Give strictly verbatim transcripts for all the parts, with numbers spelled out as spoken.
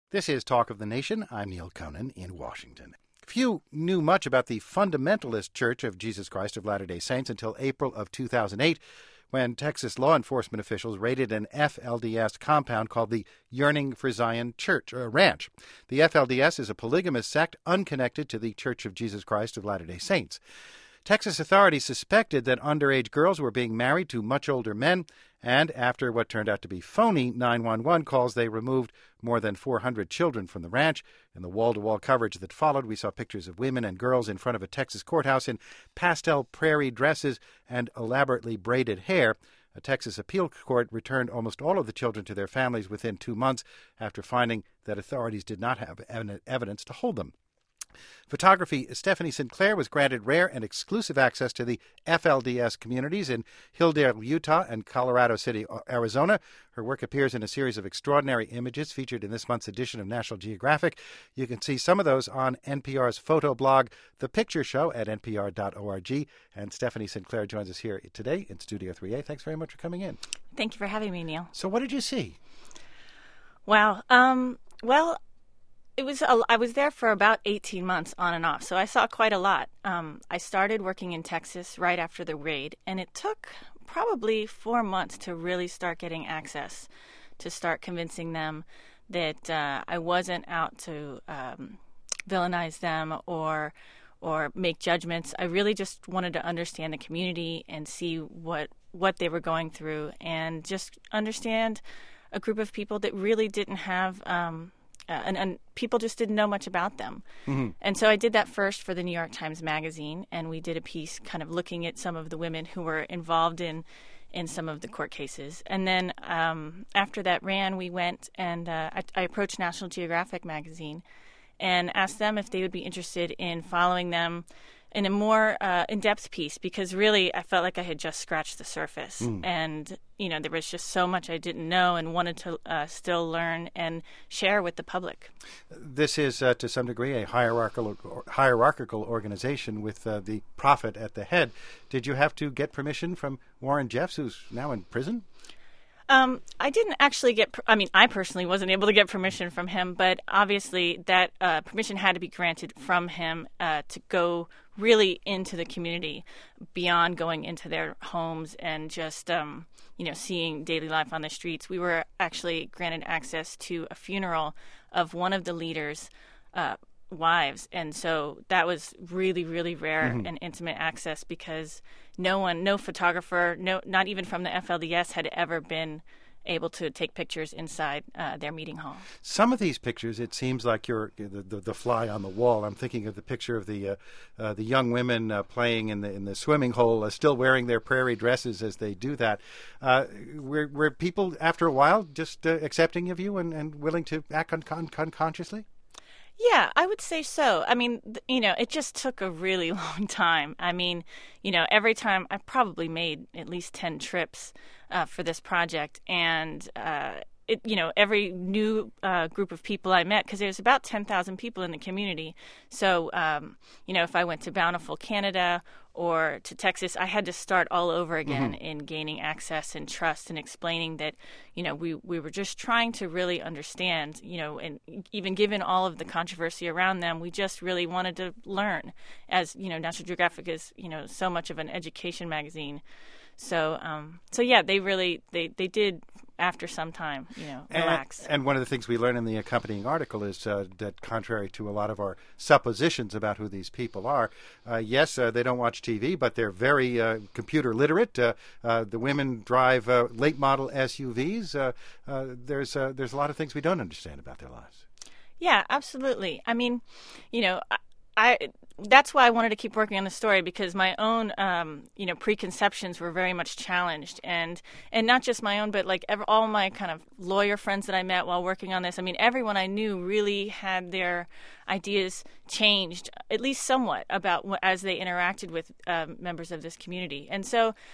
This is Talk of the Nation. I'm Neil Conan in Washington. Few knew much about the Fundamentalist Church of Jesus Christ of Latter-day Saints until April of two thousand eight, when Texas law enforcement officials raided an F L D S compound called the Yearning for Zion Church, or Ranch. The F L D S is a polygamous sect unconnected to the Church of Jesus Christ of Latter-day Saints. Texas authorities suspected that underage girls were being married to much older men, and after what turned out to be phony nine one one calls, they removed more than four hundred children from the ranch. In the wall-to-wall coverage that followed, we saw pictures of women and girls in front of a Texas courthouse in pastel prairie dresses and elaborately braided hair. A Texas appeal court returned almost all of the children to their families within two months after finding that authorities did not have evidence to hold them. Photography Stephanie Sinclair was granted rare and exclusive access to the F L D S communities in Hildale, Utah, and Colorado City, Arizona. Her work appears in a series of extraordinary images featured in this month's edition of National Geographic. You can see some of those on N P R's photo blog, The Picture Show, at N P R dot org. And Stephanie Sinclair joins us here today in Studio three A. Thanks very much for coming in. Thank you for having me, Neil. So what did you see? Wow. Um, well, It was. A, I was there for about eighteen months on and off, so I saw quite a lot. Um, I started working in Texas right after the raid, and it took probably four months to really start getting access, to start convincing them that uh, I wasn't out to um, villainize them or or make judgments. I really just wanted to understand the community and see what what they were going through, and just understand a group of people that really didn't have. Um, Uh, and, and people just didn't know much about them. Mm-hmm. And so I did that first for the New York Times Magazine, and we did a piece kind of looking at some of the women who were involved in, in some of the court cases. And then um, after that ran, we went and uh, I, I approached National Geographic Magazine and asked them if they would be interested in following them in a more uh, in-depth piece, because really I felt like I had just scratched the surface. Mm. And, you know, there was just so much I didn't know and wanted to uh, still learn and share with the public. This is, uh, to some degree, a hierarchical hierarchical organization with uh, the prophet at the head. Did you have to get permission from Warren Jeffs, who's now in prison? Um, I didn't actually get, I mean, I personally wasn't able to get permission from him, but obviously that uh, permission had to be granted from him uh, to go really into the community beyond going into their homes and just, um, you know, seeing daily life on the streets. We were actually granted access to a funeral of one of the leaders' uh, wives, and so that was really, really rare mm-hmm. and intimate access, because no one, no photographer, no, not even from the F L D S had ever been able to take pictures inside uh, their meeting hall. Some of these pictures, it seems like you're the, the, the fly on the wall. I'm thinking of the picture of the uh, uh, the young women uh, playing in the in the swimming hole, uh, still wearing their prairie dresses as they do that. Uh, were, were people, after a while, just uh, accepting of you and, and willing to act un- un- unconsciously? Yeah, I would say so. I mean, th- you know, it just took a really long time. I mean, you know, every time I probably made at least ten trips uh, for this project, and uh, it, you know, every new uh, group of people I met, because there's about ten thousand people in the community. So, um, you know, if I went to Bountiful, Canada, or to Texas, I had to start all over again mm-hmm. in gaining access and trust and explaining that, you know, we, we were just trying to really understand, you know, and even given all of the controversy around them, we just really wanted to learn. As, you know, National Geographic is, you know, so much of an education magazine. So, um, so yeah, they really, they, they did, after some time, you know, relax. And, and one of the things we learn in the accompanying article is uh, that contrary to a lot of our suppositions about who these people are, uh, yes, uh, they don't watch T V, but they're very uh, computer literate. Uh, uh, the women drive uh, late model S U Vs. Uh, uh, there's uh, there's a lot of things we don't understand about their lives. Yeah, absolutely. I mean, you know, I, I that's why I wanted to keep working on the story, because my own, um, you know, preconceptions were very much challenged, and and not just my own, but like ever, all my kind of lawyer friends that I met while working on this. I mean, everyone I knew really had their ideas changed, at least somewhat, about what, as they interacted with um, members of this community, and so.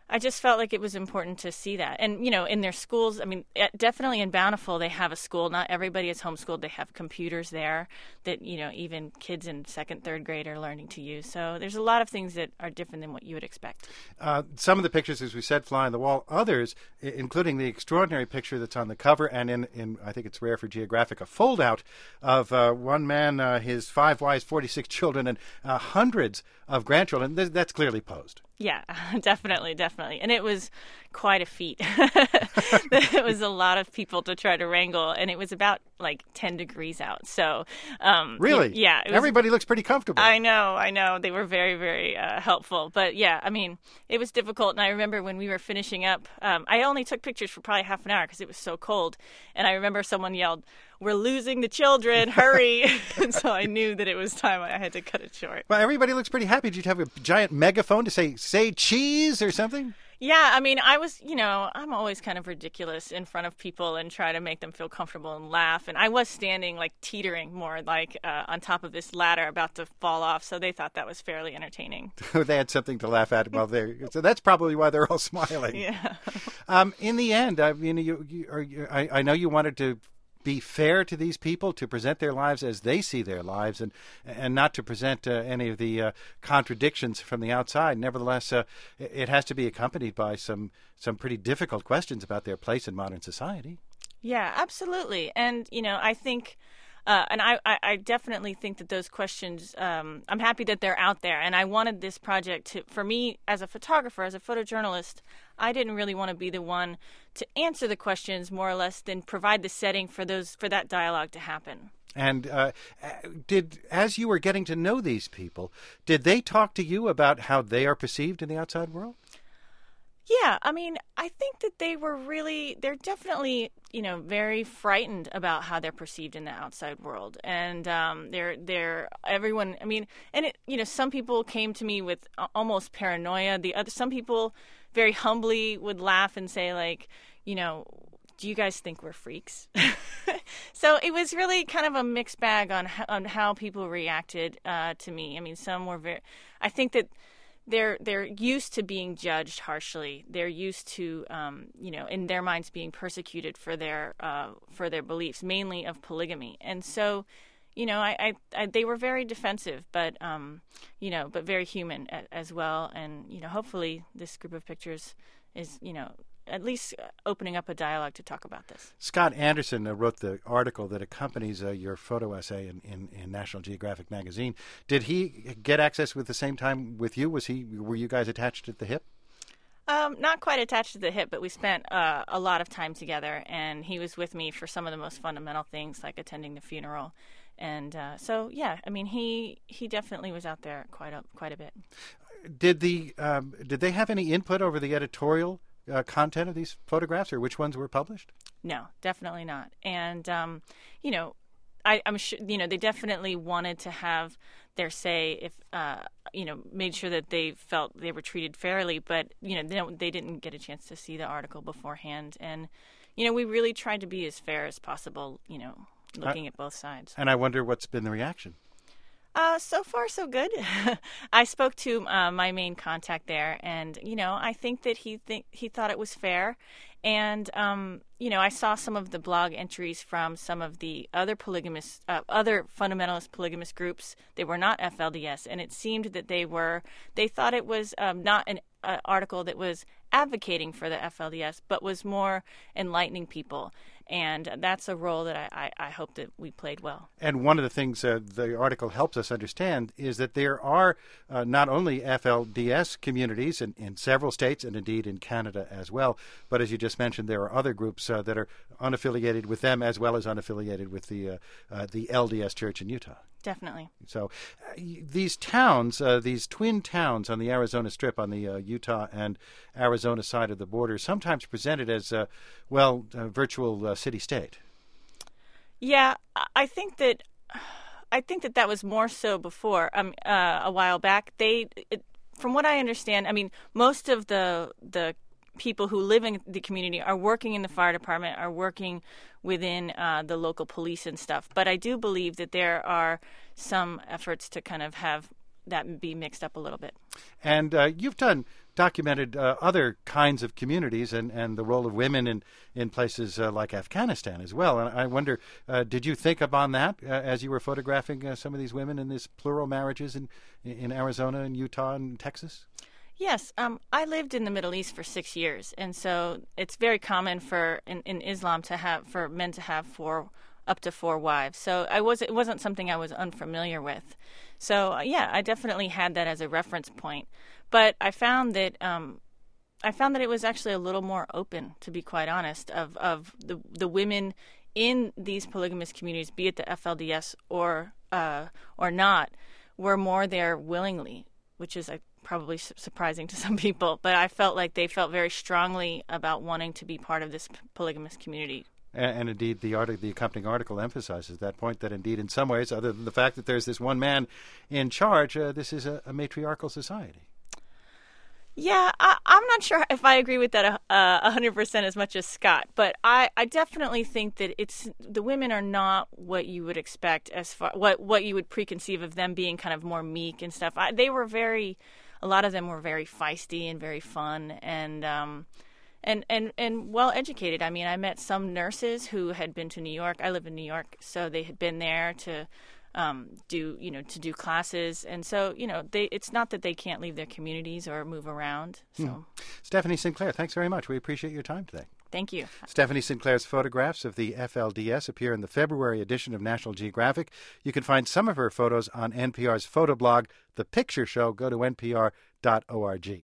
I just felt like it was important to see that. And, you know, in their schools, I mean, definitely in Bountiful, they have a school. Not everybody is homeschooled. They have computers there that, you know, even kids in second, third grade are learning to use. So there's a lot of things that are different than what you would expect. Uh, some of the pictures, as we said, fly on the wall. Others, I- including the extraordinary picture that's on the cover, and in, in I think it's rare for Geographic, a fold-out of uh, one man, uh, his five wives, forty-six children, and uh, hundreds of grandchildren. Th- that's clearly posed. Yeah, definitely, definitely. And it was quite a feat. It was a lot of people to try to wrangle, and it was about like ten degrees out. So, um, really? Yeah. It was, Everybody looks pretty comfortable. I know, I know. They were very, very uh, helpful. But yeah, I mean, it was difficult. And I remember when we were finishing up, um, I only took pictures for probably half an hour because it was so cold. And I remember someone yelled, "We're losing the children, hurry." And so I knew that it was time. I had to cut it short. Well, everybody looks pretty happy. Did you have a giant megaphone to say, say cheese or something? Yeah, I mean, I was, you know, I'm always kind of ridiculous in front of people and try to make them feel comfortable and laugh. And I was standing, like, teetering more, like, uh, on top of this ladder about to fall off. So they thought that was fairly entertaining. They had something to laugh at while they're, so that's probably why they're all smiling. Yeah. um, in the end, I mean, you, you, are, you, I, I know you wanted to be fair to these people, to present their lives as they see their lives, and and not to present uh, any of the uh, contradictions from the outside. Nevertheless, uh, it has to be accompanied by some some pretty difficult questions about their place in modern society. Yeah, absolutely. And, you know, I think... Uh, and I, I, I definitely think that those questions, um, I'm happy that they're out there. And I wanted this project to, for me, as a photographer, as a photojournalist, I didn't really want to be the one to answer the questions more or less than provide the setting for those for that dialogue to happen. And uh, did, as you were getting to know these people, did they talk to you about how they are perceived in the outside world? Yeah, I mean, I think that they were really, they're definitely, you know, very frightened about how they're perceived in the outside world. And um, they're, they're, everyone, I mean, and it, you know, some people came to me with almost paranoia. The other, some people very humbly would laugh and say, like, you know, do you guys think we're freaks? So it was really kind of a mixed bag on how, on how people reacted uh, to me. I mean, some were very, I think that, They're they're used to being judged harshly. They're used to, um, you know, in their minds being persecuted for their uh, for their beliefs, mainly of polygamy. And so, you know, I, I, I they were very defensive, but um, you know, but very human a, as well. And you know, hopefully, this group of pictures is, you know, at least opening up a dialogue to talk about this. Scott Anderson uh, wrote the article that accompanies uh, your photo essay in, in, in National Geographic magazine. Did he get access with the same time with you? Was he? Were you guys attached at the hip? Um, not quite attached to the hip, but we spent uh, a lot of time together, and he was with me for some of the most fundamental things, like attending the funeral. And uh, so, yeah, I mean, he he definitely was out there quite a quite a bit. Did the um, did they have any input over the editorial Uh, content of these photographs, or which ones were published? No, definitely not. And um, you know, I, I'm sure you know they definitely wanted to have their say if uh, you know made sure that they felt they were treated fairly. But you know, they don't, they didn't get a chance to see the article beforehand, and you know, we really tried to be as fair as possible. You know, looking I, at both sides. And I wonder what's been the reaction. Uh, so far, so good. I spoke to uh, my main contact there, and you know, I think that he think he thought it was fair, and um, you know, I saw some of the blog entries from some of the other polygamous, uh, other fundamentalist polygamous groups. They were not F L D S, and it seemed that they were. They thought it was um, not an uh, article that was advocating for the F L D S, but was more enlightening people. And that's a role that I, I, I hope that we played well. And one of the things uh, the article helps us understand is that there are uh, not only F L D S communities in, in several states and indeed in Canada as well, but as you just mentioned, there are other groups uh, that are unaffiliated with them as well as unaffiliated with the uh, uh, the L D S Church in Utah. Definitely. So uh, these towns, uh, these twin towns on the Arizona Strip, on the uh, Utah and Arizona side of the border, sometimes presented as, uh, well, a virtual uh, city-state. Yeah, I think that I think that that was more so before, um, uh, a while back. They, it, from what I understand, I mean, most of the the people who live in the community are working in the fire department, are working within uh, the local police and stuff. But I do believe that there are some efforts to kind of have that be mixed up a little bit. And uh, you've done documented uh, other kinds of communities and, and the role of women in, in places uh, like Afghanistan as well. And I wonder, uh, did you think upon that uh, as you were photographing uh, some of these women in these plural marriages in, in Arizona and Utah and Texas? Yes, um, I lived in the Middle East for six years, and so it's very common for in, in Islam to have for men to have four up to four wives. So I was it wasn't something I was unfamiliar with. So uh, yeah, I definitely had that as a reference point. But I found that um, I found that it was actually a little more open, to be quite honest, of of the the women in these polygamous communities, be it the F L D S or uh, or not, were more there willingly, which is a probably su- surprising to some people, but I felt like they felt very strongly about wanting to be part of this p- polygamous community. And, and indeed, the, artic- the accompanying article emphasizes that point, that indeed, in some ways, other than the fact that there's this one man in charge, uh, this is a, a matriarchal society. Yeah, I, I'm not sure if I agree with that uh, one hundred percent as much as Scott, but I, I definitely think that it's the women are not what you would expect as far what what you would preconceive of them being kind of more meek and stuff. I, they were very, a lot of them were very feisty and very fun and um, and and and well educated. I mean, I met some nurses who had been to New York. I live in New York, so they had been there to. Um, do you know to do classes, and so you know they. It's not that they can't leave their communities or move around. So, hmm. Stephanie Sinclair, thanks very much. We appreciate your time today. Thank you. Stephanie Sinclair's photographs of the F L D S appear in the February edition of National Geographic. You can find some of her photos on N P R's photo blog, The Picture Show. Go to N P R dot org.